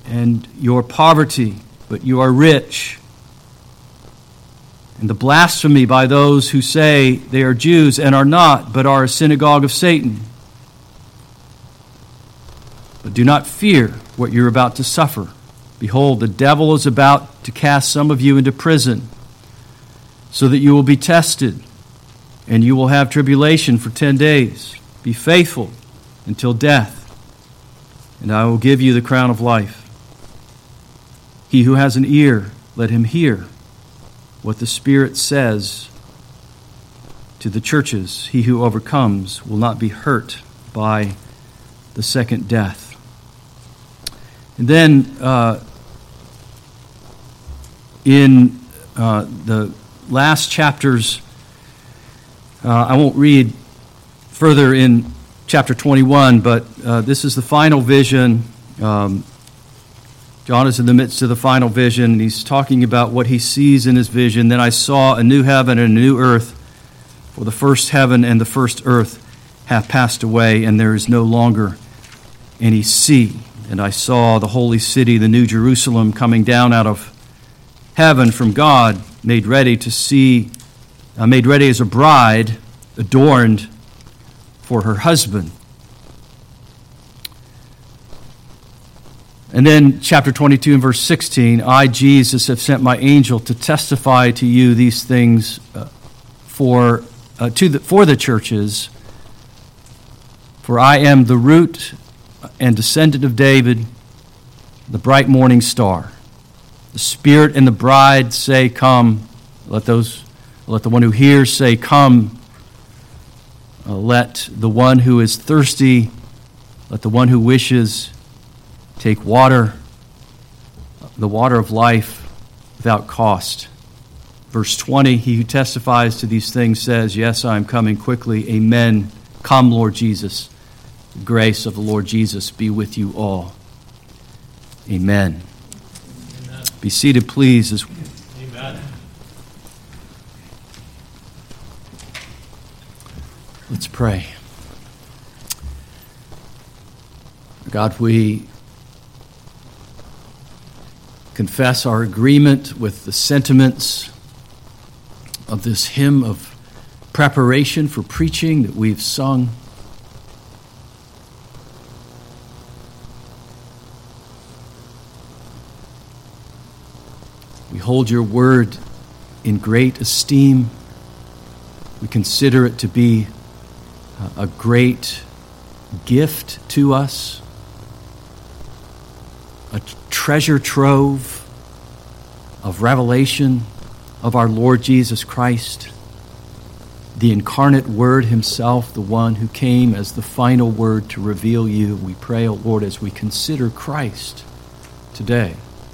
and your poverty, but you are rich. And the blasphemy by those who say they are Jews and are not, but are a synagogue of Satan. But do not fear what you're about to suffer. Behold, the devil is about to cast some of you into prison, so that you will be tested, and you will have tribulation for 10 days. Be faithful until death, and I will give you the crown of life. He who has an ear, let him hear what the Spirit says to the churches. He who overcomes will not be hurt by the second death. And then in the last chapters, I won't read further in chapter 21, but this is the final vision. John is in the midst of the final vision, and he's talking about what he sees in his vision. Then I saw a new heaven and a new earth, for the first heaven and the first earth have passed away, and there is no longer any sea. And I saw the holy city, the new Jerusalem, coming down out of heaven from God, made ready as a bride adorned for her husband. And then chapter 22 and verse 16, I, Jesus, have sent my angel to testify to you these things for the churches. For I am the root and descendant of David, the bright morning star. The Spirit and the bride say, come. Let the one who hears say, come. Let the one who is thirsty, let the one who wishes take water, the water of life without cost. Verse 20, he who testifies to these things says, yes, I am coming quickly. Amen. Come, Lord Jesus. The grace of the Lord Jesus be with you all. Amen. Amen. Be seated, please. Amen. Let's pray. God, we confess our agreement with the sentiments of this hymn of preparation for preaching that we've sung. We hold your word in great esteem. We consider it to be a great gift to us, a treasure trove of revelation of our Lord Jesus Christ, the incarnate Word himself, the one who came as the final word to reveal you. We pray, O Lord, as we consider Christ today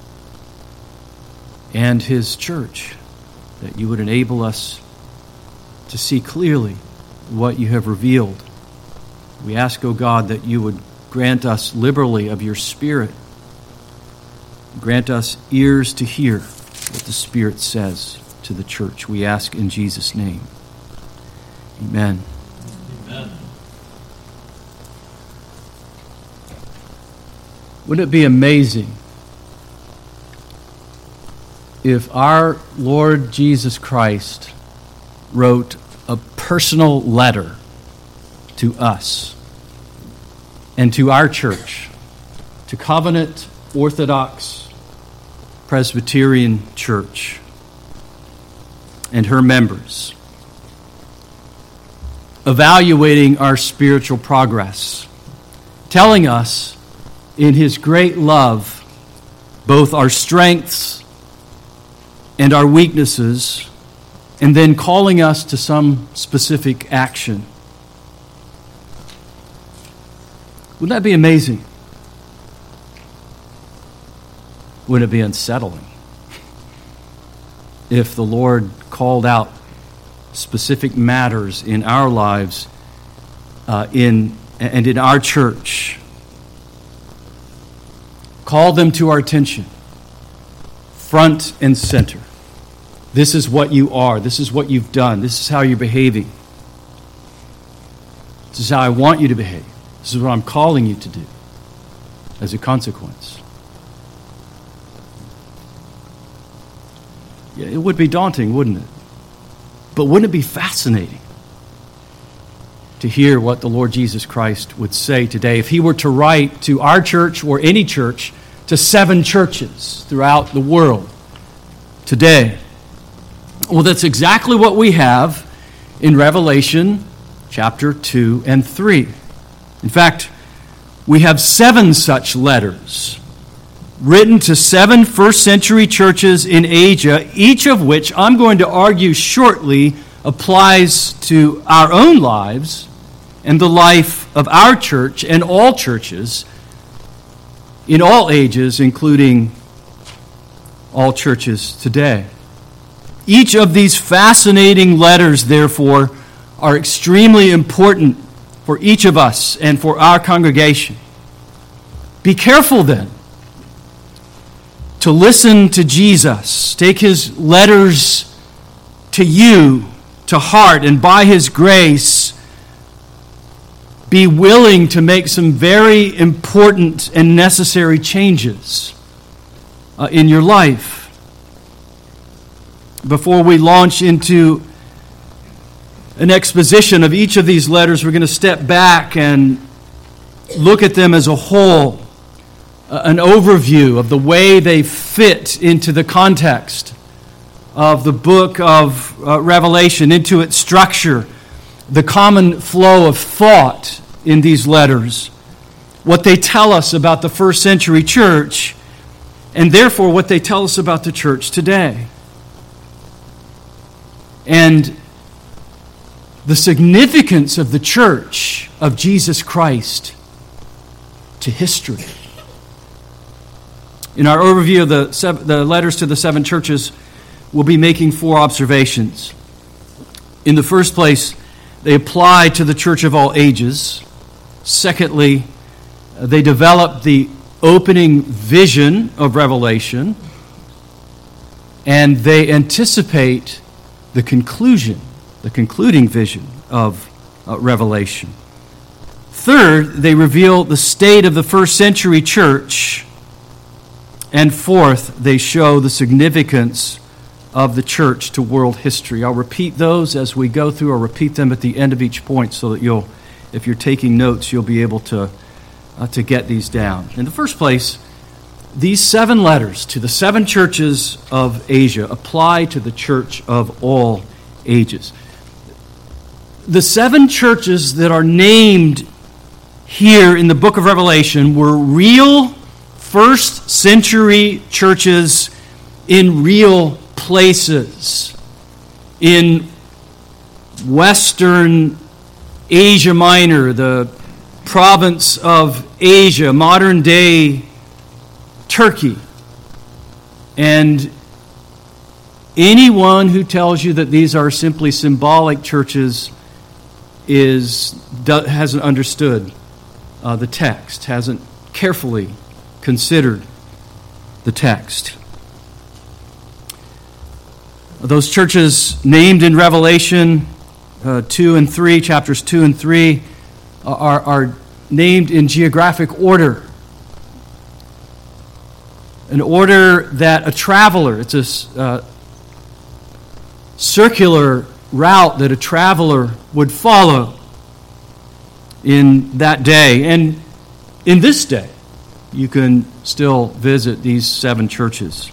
and his church, that you would enable us to see clearly what you have revealed. We ask, O God, that you would grant us liberally of your Spirit. Grant us ears to hear what the Spirit says to the church. We ask in Jesus' name. Amen. Amen. Wouldn't it be amazing if our Lord Jesus Christ wrote a personal letter to us and to our church, to Covenant Orthodox Presbyterian Church and her members, evaluating our spiritual progress, telling us in his great love both our strengths and our weaknesses, and then calling us to some specific action. Wouldn't that be amazing? Wouldn't it be unsettling if the Lord called out specific matters in our lives and in our church, called them to our attention, front and center? This is what you are. This is what you've done. This is how you're behaving. This is how I want you to behave. This is what I'm calling you to do as a consequence. It would be daunting, wouldn't it? But wouldn't it be fascinating to hear what the Lord Jesus Christ would say today if he were to write to our church or any church, to 7 churches throughout the world today? Well, that's exactly what we have in Revelation chapter 2 and 3. In fact, we have 7 such letters written to 7 first-century churches in Asia, each of which I'm going to argue shortly applies to our own lives and the life of our church and all churches in all ages, including all churches today. Each of these fascinating letters, therefore, are extremely important for each of us and for our congregation. Be careful then to listen to Jesus. Take his letters to you, to heart, and by his grace, be willing to make some very important and necessary changes in your life. Before we launch into an exposition of each of these letters, we're going to step back and look at them as a whole, an overview of the way they fit into the context of the book of Revelation, into its structure, the common flow of thought in these letters, what they tell us about the first century church, and therefore what they tell us about the church today. And the significance of the church of Jesus Christ to history. In our overview of the letters to the 7 churches, we'll be making 4 observations. In the first place, they apply to the church of all ages. Secondly, they develop the opening vision of Revelation, and they anticipate the concluding vision of Revelation. Third, they reveal the state of the first century church. And fourth, they show the significance of the church to world history. I'll repeat those as we go through. I'll repeat them at the end of each point so that if you're taking notes, you'll be able to get these down. In the first place, these 7 letters to the 7 churches of Asia apply to the church of all ages. The 7 churches that are named here in the book of Revelation were real first century churches in real places in Western Asia Minor, the province of Asia, modern day Turkey. And anyone who tells you that these are simply symbolic churches hasn't understood the text, hasn't carefully considered the text. Those churches named in Revelation 2 and 3, chapters 2 and 3, are named in geographic order. An order that a traveler, it's a circular route that a traveler would follow in that day. And in this day, you can still visit these 7 churches,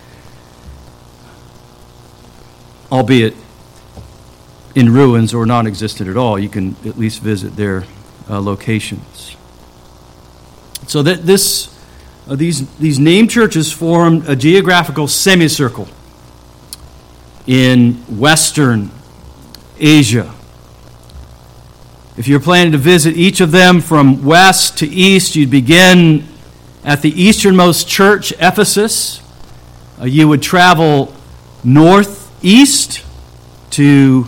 albeit in ruins or non-existent at all. You can at least visit their locations. So that these named churches form a geographical semicircle in Western Asia. If you're planning to visit each of them from west to east, you'd begin at the easternmost church, Ephesus. You would travel northeast to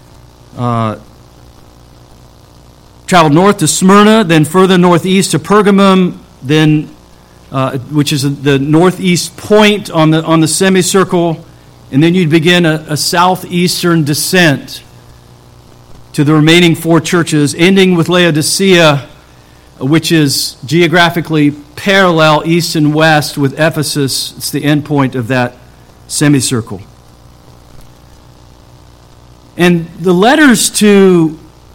Smyrna, then further northeast to Pergamum, then which is the northeast point on the semicircle, and then you'd begin a southeastern descent to the remaining 4 churches, ending with Laodicea, which is geographically parallel east and west with Ephesus. It's the end point of that semicircle. And the letters to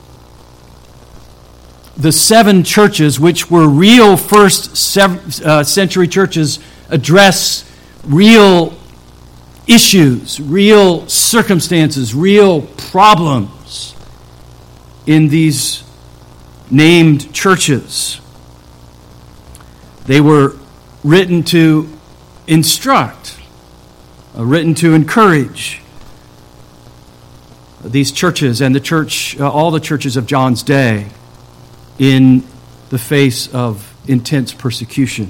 the 7 churches, which were real first century churches, address real issues, real circumstances, real problems in these named churches. They were written to instruct, written to encourage these churches and the church, all the churches of John's day in the face of intense persecution.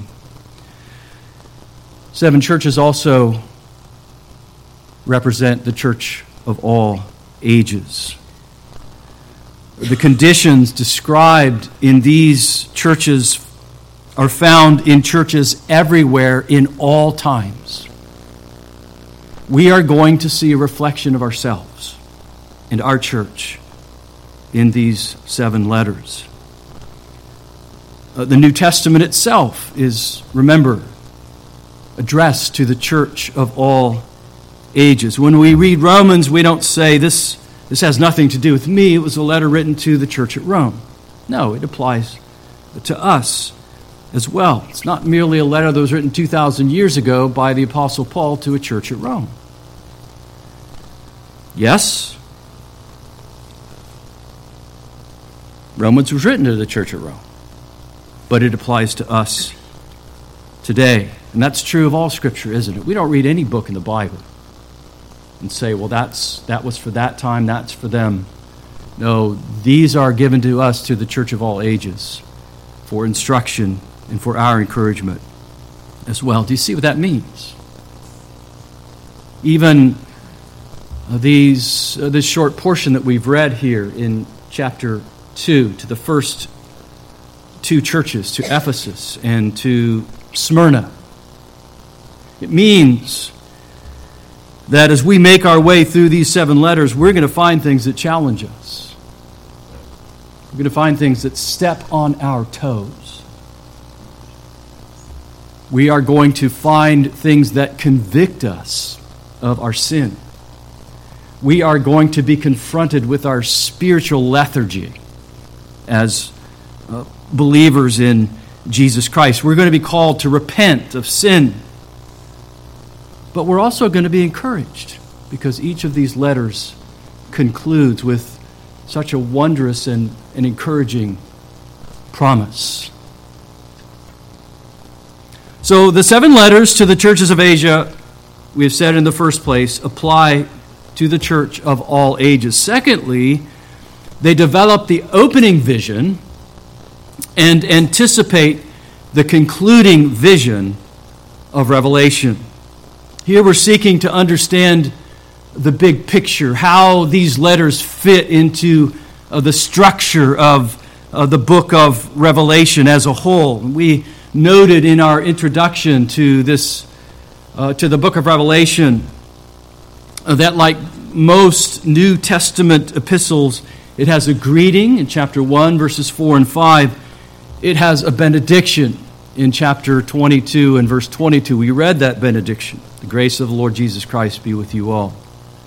7 churches also represent the church of all ages. The conditions described in these churches are found in churches everywhere in all times. We are going to see a reflection of ourselves and our church in these 7 letters. The New Testament itself is, remember, addressed to the church of all ages. When we read Romans, we don't say, this has nothing to do with me. It was a letter written to the church at Rome. No, it applies to us as well. It's not merely a letter that was written 2,000 years ago by the Apostle Paul to a church at Rome. Yes, Romans was written to the church at Rome, but it applies to us today. And that's true of all Scripture, isn't it? We don't read any book in the Bible and say, well, that was for that time, that's for them. No, these are given to us, to the church of all ages, for instruction and for our encouragement as well. Do you see what that means? Even this short portion that we've read here in chapter 2, to the first 2 churches, to Ephesus and to Smyrna, it means that as we make our way through these 7 letters, we're going to find things that challenge us. We're going to find things that step on our toes. We are going to find things that convict us of our sin. We are going to be confronted with our spiritual lethargy as believers in Jesus Christ. We're going to be called to repent of sin. But we're also going to be encouraged because each of these letters concludes with such a wondrous and encouraging promise. So the 7 letters to the churches of Asia, we have said in the first place, apply to the church of all ages. Secondly, they develop the opening vision and anticipate the concluding vision of Revelation. Here we're seeking to understand the big picture, how these letters fit into the structure of the book of Revelation as a whole. We noted in our introduction to this, to the book of Revelation, that like most New Testament epistles, it has a greeting in chapter 1, verses 4 and 5. It has a benediction in chapter 22 and verse 22. We read that benediction. The grace of the Lord Jesus Christ be with you all.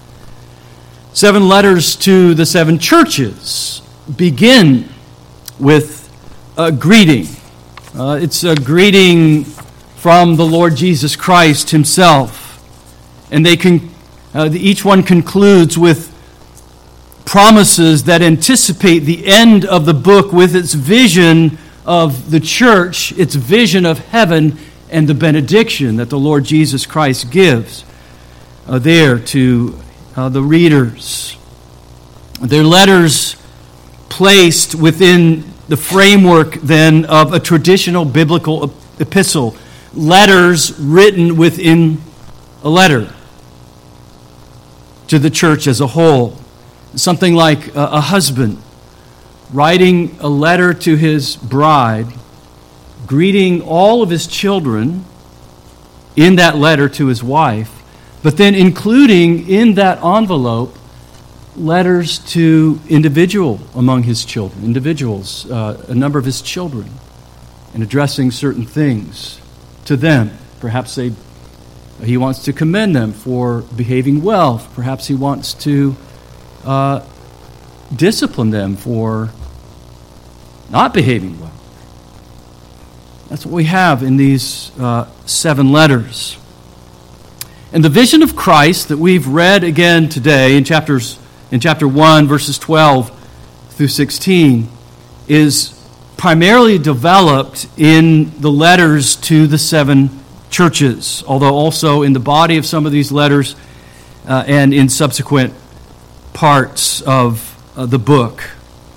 7 letters to the 7 churches begin with a greeting. It's a greeting from the Lord Jesus Christ himself. And each one concludes with promises that anticipate the end of the book with its vision of the church, its vision of heaven, and the benediction that the Lord Jesus Christ gives there to the readers. Their letters placed within the framework then of a traditional biblical epistle. Letters written within a letter to the church as a whole. Something like a husband writing a letter to his bride, greeting all of his children in that letter to his wife, but then including in that envelope letters to individuals, a number of his children, and addressing certain things to them. Perhaps he wants to commend them for behaving well. Perhaps he wants to discipline them for not behaving well. That's what we have in these 7 letters. And the vision of Christ that we've read again today in chapter 1, verses 12 through 16, is primarily developed in the letters to the 7 churches, although also in the body of some of these letters and in subsequent parts of the book.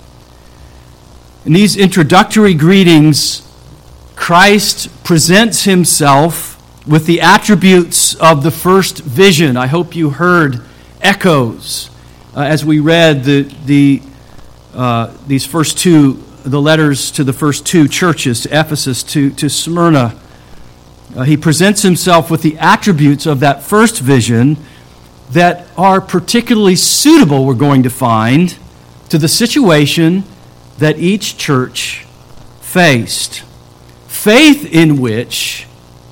In these introductory greetings, Christ presents himself with the attributes of the first vision. I hope you heard echoes as we read these first 2, the letters to the first 2 churches, to Ephesus, to Smyrna. He presents himself with the attributes of that first vision that are particularly suitable, we're going to find, to the situation that each church faced. Faith in which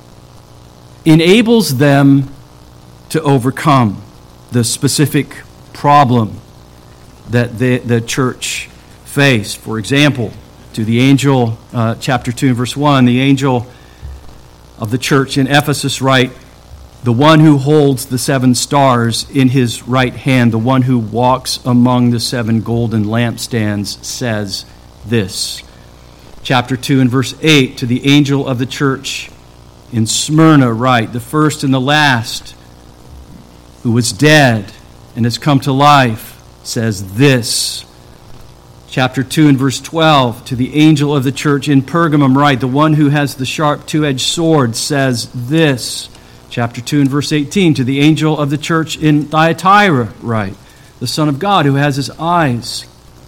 enables them to overcome the specific problem that the church faced. For example, to the angel, chapter 2 and verse 1, the angel of the church in Ephesus write, "The one who holds the 7 stars in his right hand, the one who walks among the 7 golden lampstands, says this." Chapter 2 and verse 8, to the angel of the church in Smyrna write, "The first and the last, who was dead and has come to life, says this." Chapter 2 and verse 12, to the angel of the church in Pergamum write, "The one who has the sharp 2-edged sword says this." Chapter 2 and verse 18, to the angel of the church in Thyatira write, "The Son of God who has his eyes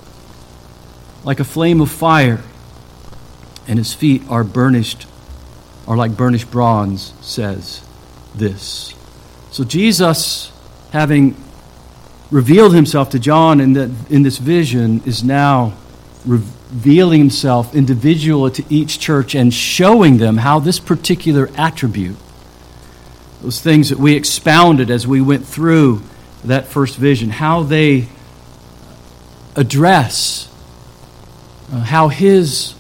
like a flame of fire, and his feet are like burnished bronze, says this." So Jesus, having revealed himself to John in this vision, is now revealing himself individually to each church and showing them how this particular attribute, those things that we expounded as we went through that first vision, how they address, how his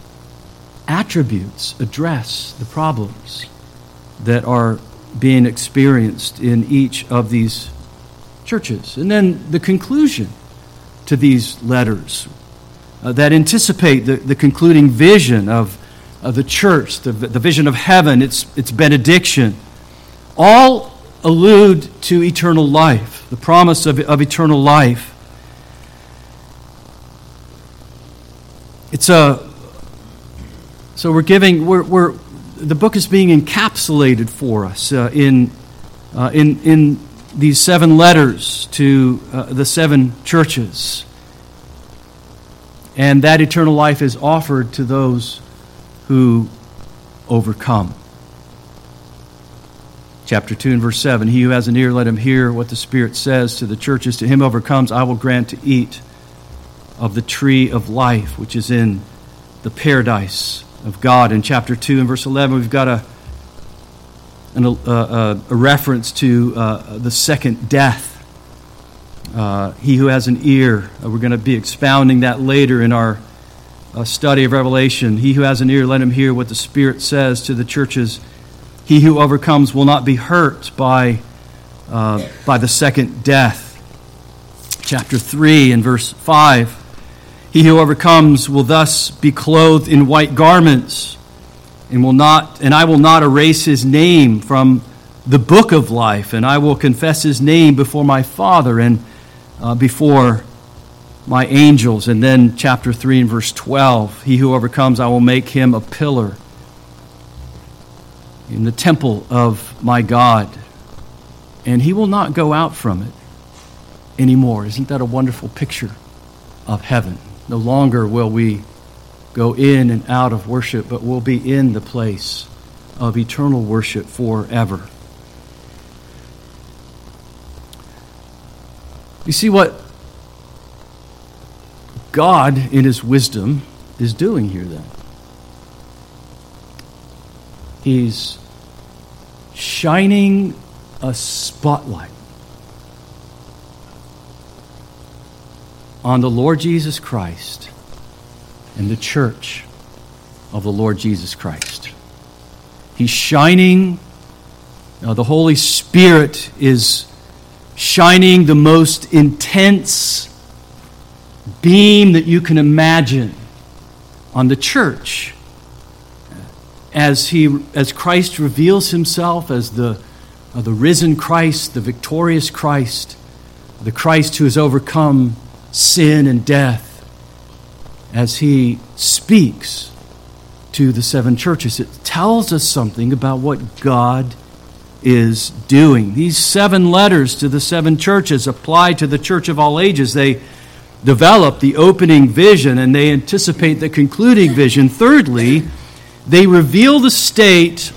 attributes address the problems that are being experienced in each of these churches. And then the conclusion to these letters that anticipate the concluding vision of the church, the vision of heaven, its benediction, all allude to eternal life, the promise of eternal life. So the book is being encapsulated for us in these 7 letters to the 7 churches. And that eternal life is offered to those who overcome. Chapter 2 and verse 7, "He who has an ear, let him hear what the Spirit says to the churches. To him who overcomes, I will grant to eat of the tree of life, which is in the paradise of God." In chapter 2 and verse 11, we've got a reference to the second death. He who has an ear, we're going to be expounding that later in our study of Revelation. "He who has an ear, let him hear what the Spirit says to the churches. He who overcomes will not be hurt by the second death." Chapter 3 and verse 5, "He who overcomes will thus be clothed in white garments, and I will not erase his name from the book of life, and I will confess his name before my Father and before my angels." And then chapter 3 and verse 12, "He who overcomes, I will make him a pillar in the temple of my God, and he will not go out from it anymore." Isn't that a wonderful picture of heaven? No longer will we go in and out of worship, but we'll be in the place of eternal worship forever. You see what God, in his wisdom, is doing here then? He's shining a spotlight on the Lord Jesus Christ and the church of the Lord Jesus Christ. He's shining. The Holy Spirit is shining the most intense beam that you can imagine on the church as Christ reveals himself as the risen Christ, the victorious Christ, the Christ who has overcome sin and death, as he speaks to the seven churches. It tells us something about what God is doing. These 7 letters to the 7 churches apply to the church of all ages. They develop the opening vision and they anticipate the concluding vision. Thirdly, they reveal the state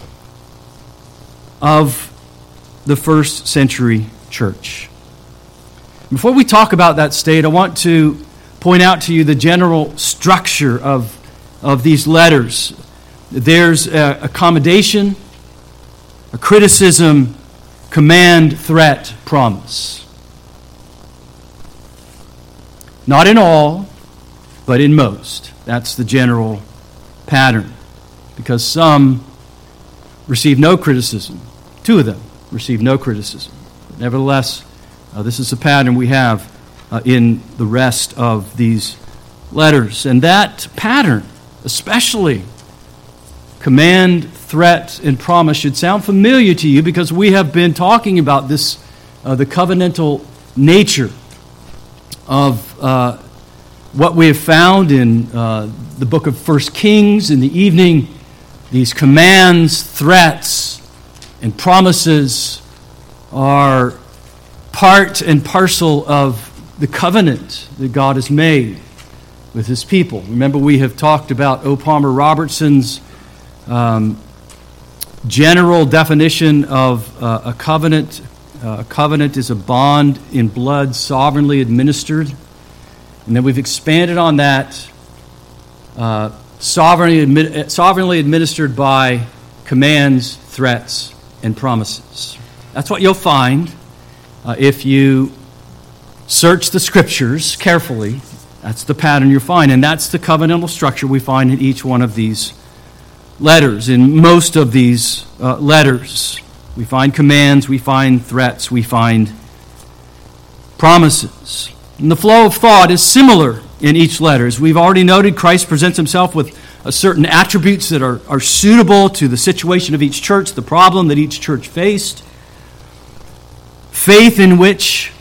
of the first century church. Before we talk about that state, I want to point out to you the general structure of these letters. There's a commendation, a criticism, command, threat, promise. Not in all, but in most. That's the general pattern. Because some receive no criticism. 2 of them receive no criticism. Nevertheless, this is a pattern we have in the rest of these letters. And that pattern, especially command, threat, and promise, should sound familiar to you because we have been talking about this, the covenantal nature of what we have found in the book of 1 Kings in the evening. These commands, threats, and promises are part and parcel of the covenant that God has made with his people. Remember, we have talked about O. Palmer Robertson's general definition of a covenant. A covenant is a bond in blood sovereignly administered. And then we've expanded on that, sovereignly administered by commands, threats, and promises. That's what you'll find if you search the Scriptures carefully. That's the pattern you'll find, and that's the covenantal structure we find in each one of these letters. In most of these letters, we find commands, we find threats, we find promises. And the flow of thought is similar in each letter. As we've already noted, Christ presents himself with certain attributes that are suitable to the situation of each church, the problem that each church faced. Faith in which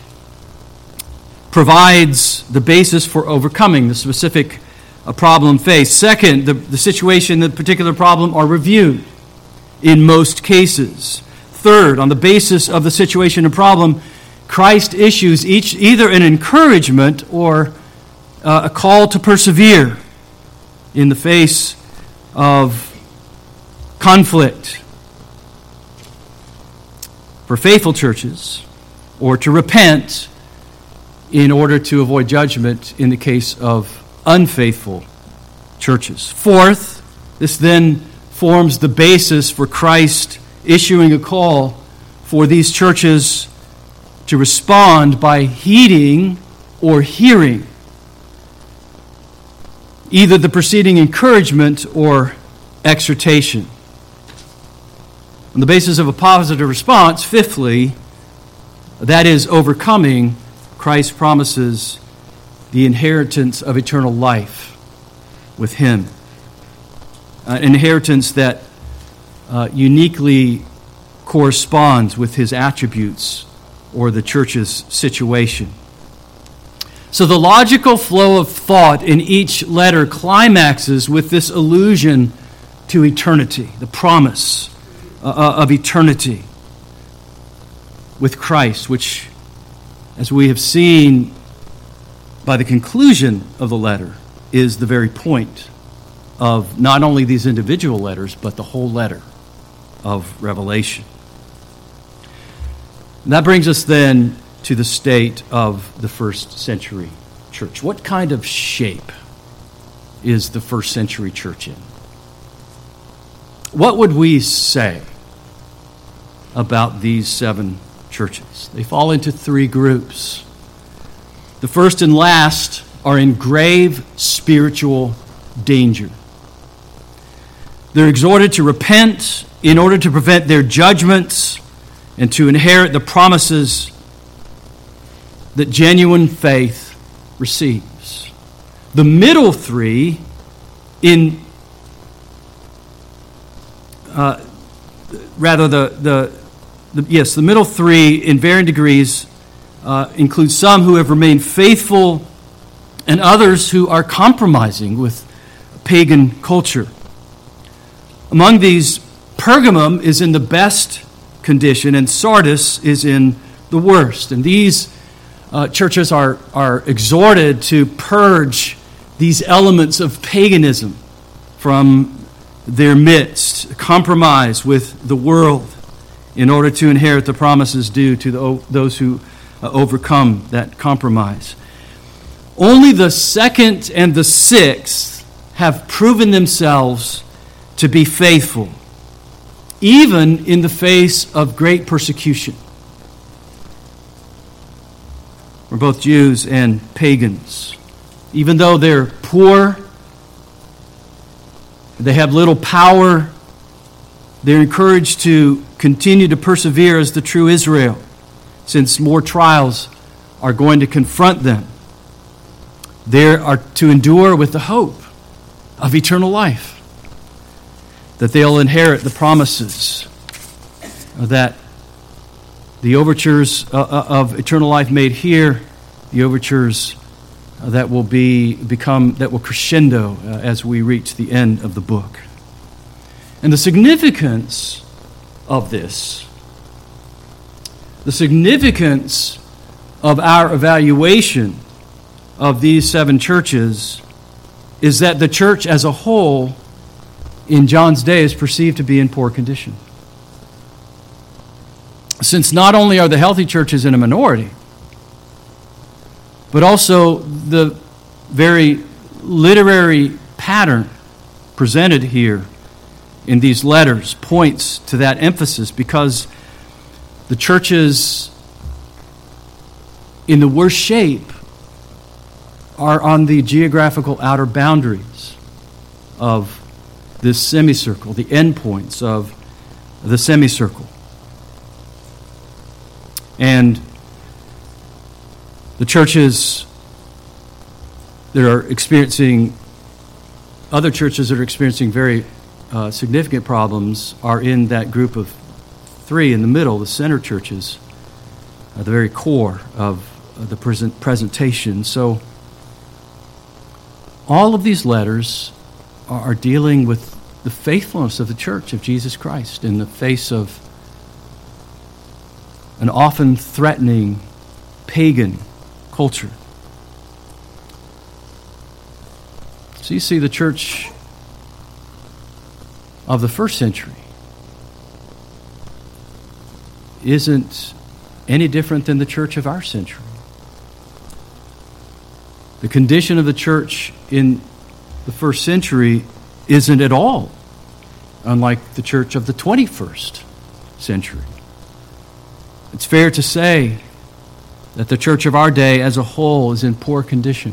provides the basis for overcoming the specific problem faced. Second, the situation, the particular problem are reviewed in most cases. Third, on the basis of the situation and problem, Christ issues either an encouragement or a call to persevere in the face of conflict for faithful churches, or to repent in order to avoid judgment in the case of unfaithful churches. Fourth, this then forms the basis for Christ issuing a call for these churches to respond by heeding or hearing either the preceding encouragement or exhortation. On the basis of a positive response, fifthly, that is overcoming, Christ promises the inheritance of eternal life with him. An inheritance that uniquely corresponds with his attributes or the church's situation. So the logical flow of thought in each letter climaxes with this allusion to eternity, the promise of eternity with Christ, which, as we have seen by the conclusion of the letter, is the very point of not only these individual letters, but the whole letter of Revelation. And that brings us then to the state of the first century church. What kind of shape is the first century church in? What would we say about these 7 churches? They fall into 3 groups. the first and last are in grave spiritual danger. They're exhorted to repent in order to prevent their judgments and to inherit the promises that genuine faith receives. The middle three the middle three in varying degrees include some who have remained faithful and others who are compromising with pagan culture. Among these, Pergamum is in the best condition and Sardis is in the worst. And these churches are exhorted to purge these elements of paganism from their midst, compromise with the world in order to inherit the promises due to those who overcome that compromise. Only the second and the sixth have proven themselves to be faithful, even in the face of great persecution. We're both Jews and pagans. Even though they're poor, they have little power, they're encouraged to continue to persevere as the true Israel, since more trials are going to confront them. They are to endure with the hope of eternal life, that they'll inherit the promises that the overtures of eternal life made here, the overtures that will crescendo as we reach the end of the book. And the significance of this, the significance of our evaluation of these seven churches is that the church as a whole in John's day is perceived to be in poor condition. Since not only are the healthy churches in a minority, but also the very literary pattern presented here in these letters points to that emphasis, because the churches in the worst shape are on the geographical outer boundaries of this semicircle, the endpoints of the semicircle. And the churches that are experiencing, other churches that are experiencing very significant problems are in that group of three in the middle, the center churches, the very core of the presentation. So all of these letters are dealing with the faithfulness of the church of Jesus Christ in the face of an often threatening pagan culture. So you see, the church of the first century isn't any different than the church of our century. The condition of the church in the first century isn't at all unlike the church of the 21st century. It's fair to say that the church of our day as a whole is in poor condition.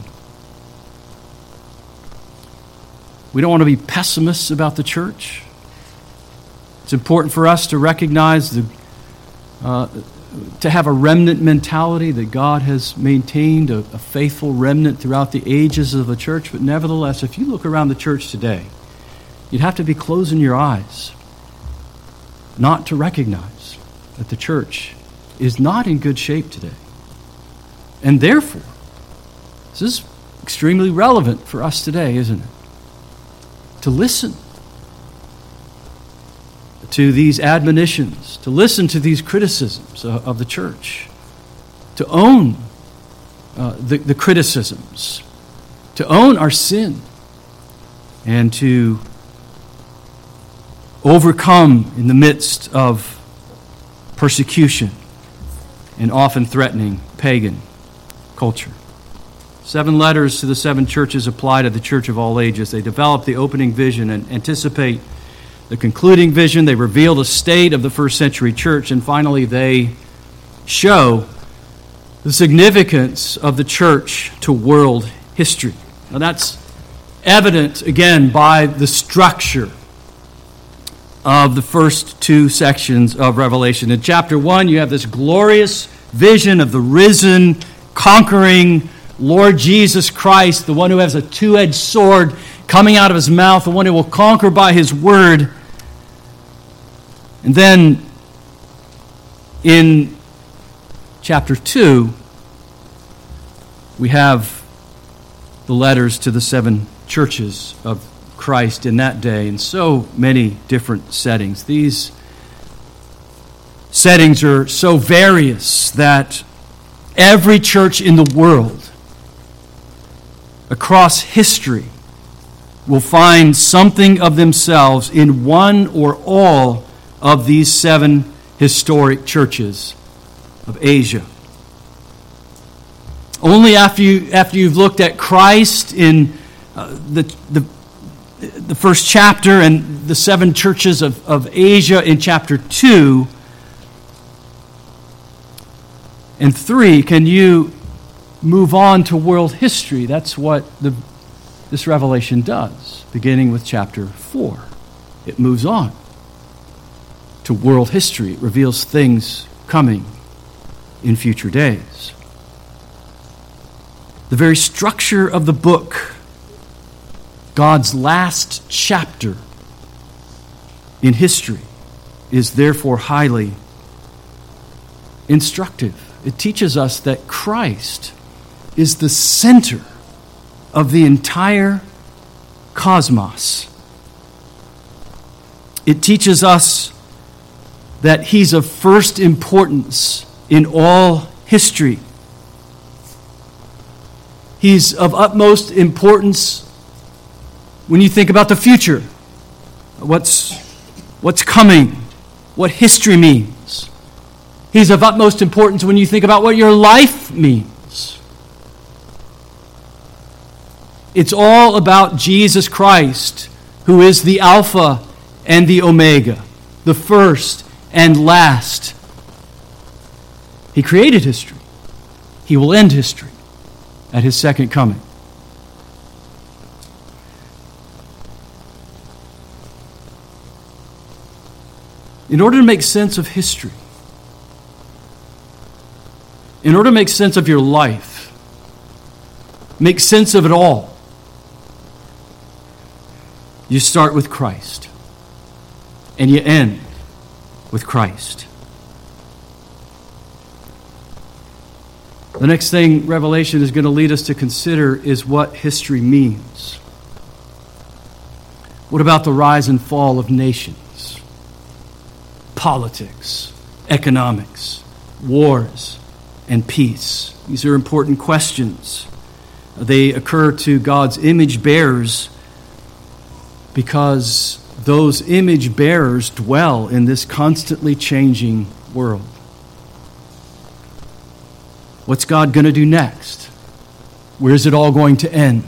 We don't want to be pessimists about the church. It's important for us to recognize to have a remnant mentality, that God has maintained a faithful remnant throughout the ages of the church. But nevertheless, if you look around the church today, you'd have to be closing your eyes not to recognize that the church is not in good shape today. And therefore, this is extremely relevant for us today, isn't it? To listen to these admonitions, to listen to these criticisms of the church, to own the criticisms, to own our sin, and to overcome in the midst of persecution and often threatening pagan culture. 7 letters to the 7 churches apply to the church of all ages. They develop the opening vision and anticipate the concluding vision. They reveal the state of the first century church. And finally, they show the significance of the church to world history. Now that's evident, again, by the structure of the first two sections of Revelation. In chapter 1, you have this glorious vision of the risen, conquering Lord Jesus Christ, the one who has a two-edged sword coming out of his mouth, the one who will conquer by his word. And then in chapter 2, we have the letters to the seven churches of Christ in that day in so many different settings. These settings are so various that every church in the world, across history, will find something of themselves in one or all of these seven historic churches of Asia. Only after you've looked at Christ in the first chapter and the seven churches of Asia in chapter 2 and 3 can you move on to world history. That's what this Revelation does, beginning with chapter 4. It moves on to world history. It reveals things coming in future days. The very structure of the book, God's last chapter in history, is therefore highly instructive. It teaches us that Christ is the center of the entire cosmos. It teaches us that he's of first importance in all history. He's of utmost importance when you think about the future, what's coming, what history means. He's of utmost importance when you think about what your life means. It's all about Jesus Christ, who is the Alpha and the Omega, the first and last. He created history. He will end history at his second coming. In order to make sense of history, in order to make sense of your life, make sense of it all, you start with Christ and you end with Christ. The next thing Revelation is going to lead us to consider is what history means. What about the rise and fall of nations? Politics, economics, wars, and peace. These are important questions. They occur to God's image bearers because those image bearers dwell in this constantly changing world. What's God going to do next? Where is it all going to end?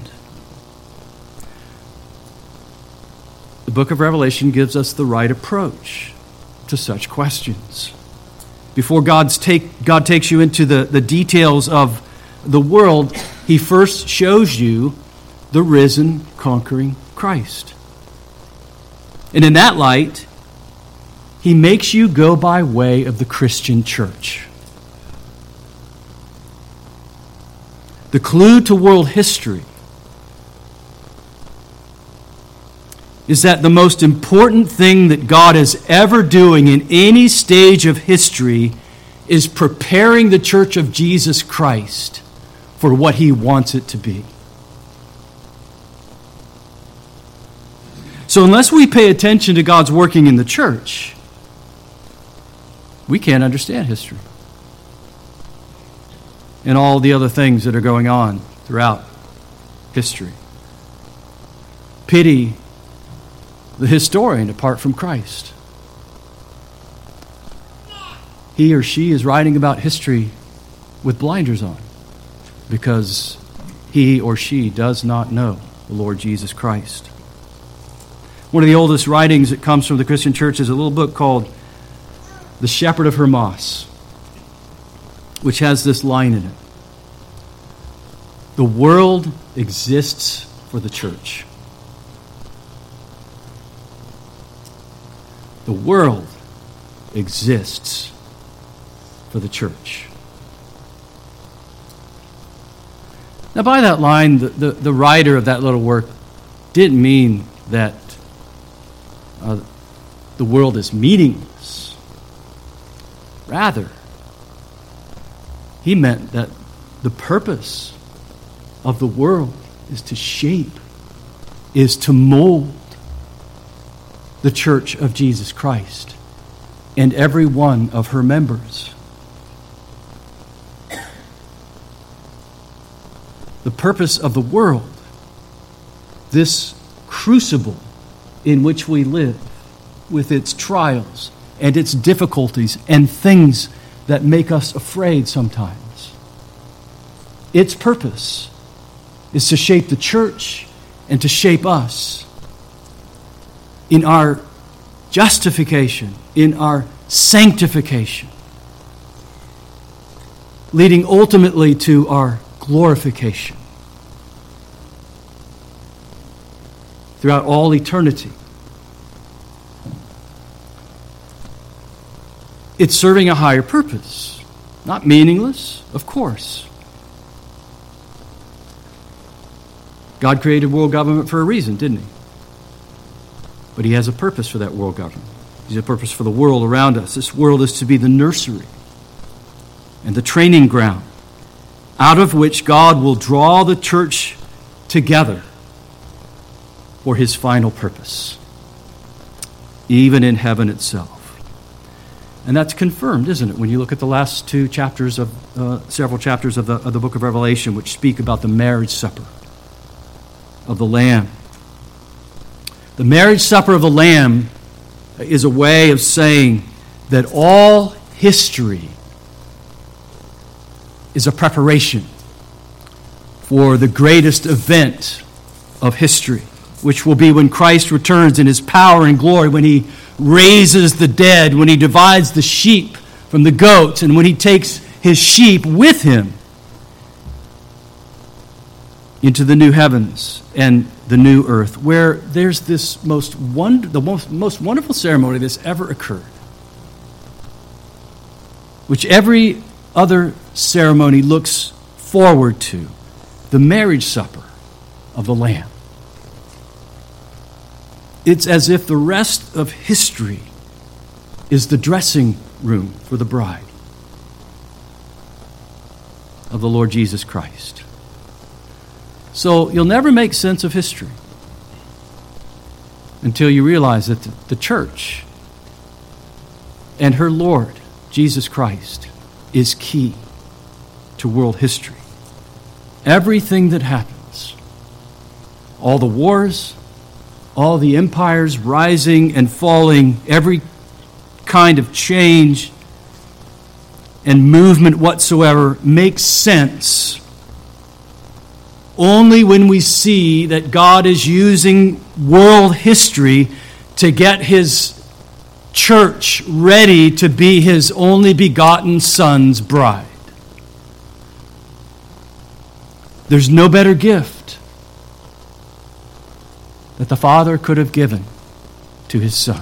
The book of Revelation gives us the right approach to such questions. Before God takes you into the details of the world, he first shows you the risen, conquering Christ. And in that light, he makes you go by way of the Christian church. The clue to world history is that the most important thing that God is ever doing in any stage of history is preparing the church of Jesus Christ for what he wants it to be. So unless we pay attention to God's working in the church, we can't understand history and all the other things that are going on throughout history. Pity the historian apart from Christ. He or she is writing about history with blinders on because he or she does not know the Lord Jesus Christ. One of the oldest writings that comes from the Christian church is a little book called The Shepherd of Hermas. which has this line in it: "The world exists for the church." The world exists for the church. Now, by that line, the writer of that little work didn't mean that the world is meaningless. Rather, he meant that the purpose of the world is to shape, is to mold the church of Jesus Christ and every one of her members. The purpose of the world, this crucible in which we live, with its trials and its difficulties and things that make us afraid sometimes, its purpose is to shape the church and to shape us in our justification, in our sanctification, leading ultimately to our glorification throughout all eternity. It's serving a higher purpose, not meaningless, of course. God created world government for a reason, didn't he? But he has a purpose for that world government. He has a purpose for the world around us. This world is to be the nursery and the training ground out of which God will draw the church together for his final purpose, even in heaven itself. And that's confirmed, isn't it, when you look at the last two chapters of several chapters of the book of Revelation, which speak about the marriage supper of the Lamb. The marriage supper of the Lamb is a way of saying that all history is a preparation for the greatest event of history, which will be when Christ returns in his power and glory, when he raises the dead, when he divides the sheep from the goats, and when he takes his sheep with him into the new heavens and the new earth, where there's this most wonderful ceremony that's ever occurred, which every other ceremony looks forward to, the marriage supper of the Lamb. It's as if the rest of history is the dressing room for the bride of the Lord Jesus Christ. So you'll never make sense of history until you realize that the church and her Lord, Jesus Christ, is key to world history. Everything that happens, all the wars, all the empires rising and falling, every kind of change and movement whatsoever makes sense only when we see that God is using world history to get his church ready to be his only begotten Son's bride. There's no better gift that the Father could have given to his Son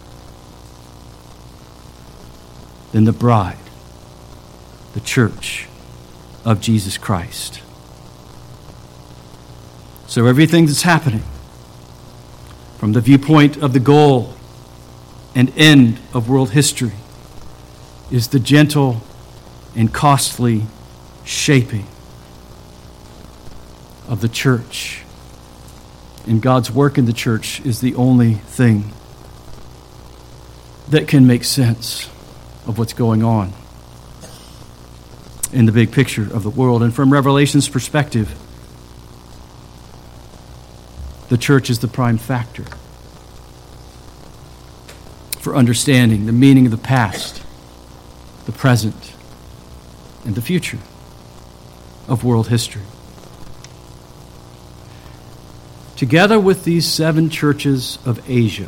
than the bride, the church of Jesus Christ. So everything that's happening from the viewpoint of the goal and end of world history is the gentle and costly shaping of the church. And God's work in the church is the only thing that can make sense of what's going on in the big picture of the world. And from Revelation's perspective, the church is the prime factor for understanding the meaning of the past, the present, and the future of world history. Together with these 7 churches of Asia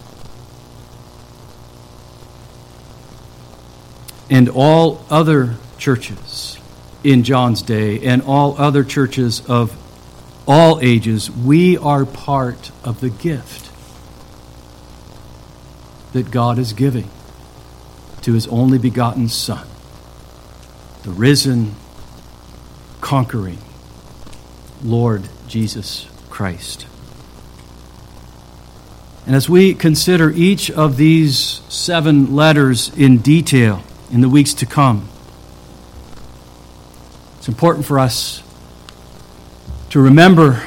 and all other churches in John's day and all other churches of all ages, we are part of the gift that God is giving to his only begotten Son, the risen, conquering Lord Jesus Christ. And as we consider each of these 7 letters in detail in the weeks to come, it's important for us to remember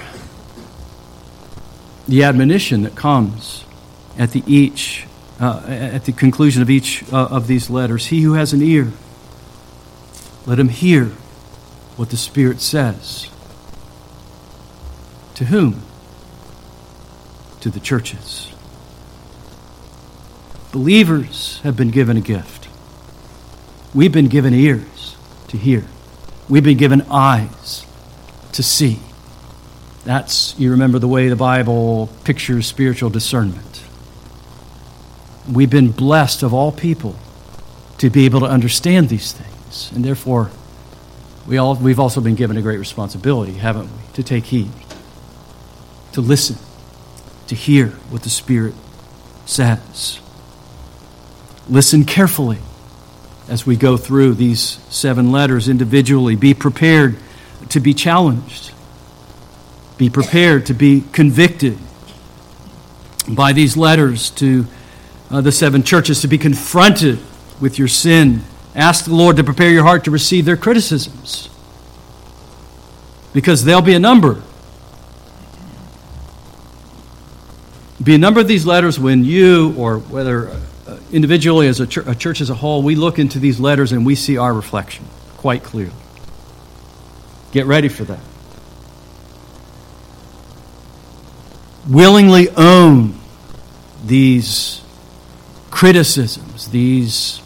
the admonition that comes at the conclusion of each of these letters. He who has an ear, let him hear what the Spirit says. To whom? To the churches. Believers have been given a gift. We've been given ears to hear. We've been given eyes to see. You remember the way the Bible pictures spiritual discernment. We've been blessed of all people to be able to understand these things. And therefore, we've also been given a great responsibility, haven't we? To take heed, to listen, to hear what the Spirit says. Listen carefully as we go through these 7 letters individually. Be prepared to be challenged. Be prepared to be convicted by these letters to the 7 churches, to be confronted with your sin. Ask the Lord to prepare your heart to receive their criticisms, because there'll be a number. Be a number of these letters when you, or whether individually as a church as a whole, we look into these letters and we see our reflection quite clearly. Get ready for that. Willingly own these criticisms, these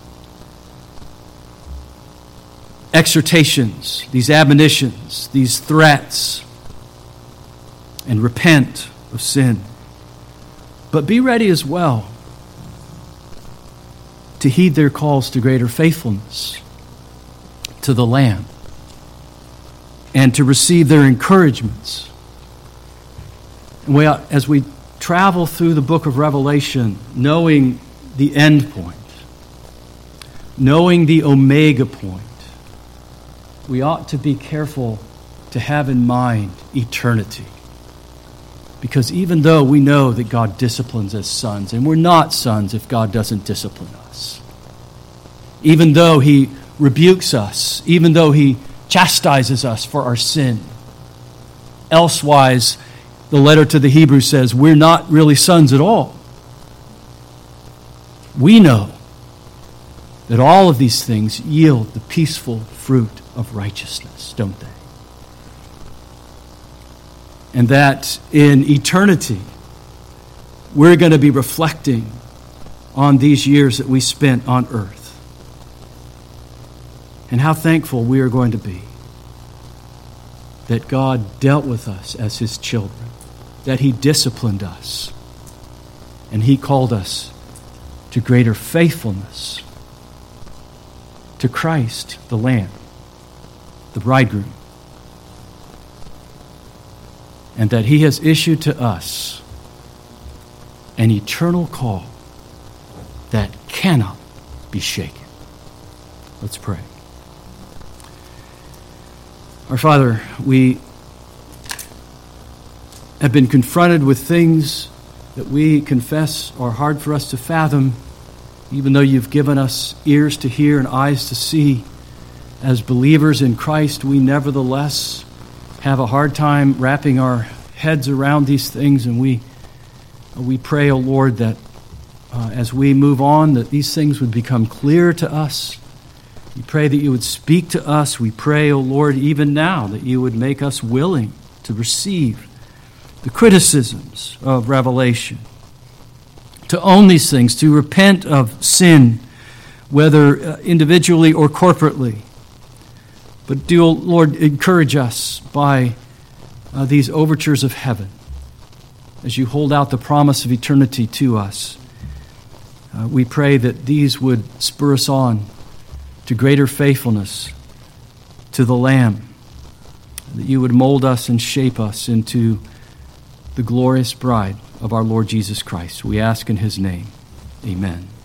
exhortations, these admonitions, these threats, and repent of sin. But be ready as well to heed their calls to greater faithfulness to the Lamb, and to receive their encouragements. And as we travel through the book of Revelation, knowing the end point, knowing the omega point, we ought to be careful to have in mind eternity. Because even though we know that God disciplines as sons, and we're not sons if God doesn't discipline us, even though he rebukes us, even though he chastises us for our sin, elsewise, the letter to the Hebrews says we're not really sons at all. We know that all of these things yield the peaceful fruit of righteousness, don't they? And that in eternity, we're going to be reflecting on these years that we spent on earth. And how thankful we are going to be that God dealt with us as his children, that he disciplined us, and he called us to greater faithfulness to Christ, the Lamb, the bridegroom, and that he has issued to us an eternal call that cannot be shaken. Let's pray. Our Father, we have been confronted with things that we confess are hard for us to fathom, even though you've given us ears to hear and eyes to see. As believers in Christ, we nevertheless have a hard time wrapping our heads around these things, and we pray, O Lord, that as we move on, that these things would become clear to us. We pray that you would speak to us. We pray, O Lord, even now, that you would make us willing to receive the criticisms of Revelation, to own these things, to repent of sin, whether individually or corporately. But do, O Lord, encourage us by these overtures of heaven as you hold out the promise of eternity to us. We pray that these would spur us on to greater faithfulness to the Lamb, that you would mold us and shape us into the glorious bride of our Lord Jesus Christ. We ask in his name. Amen.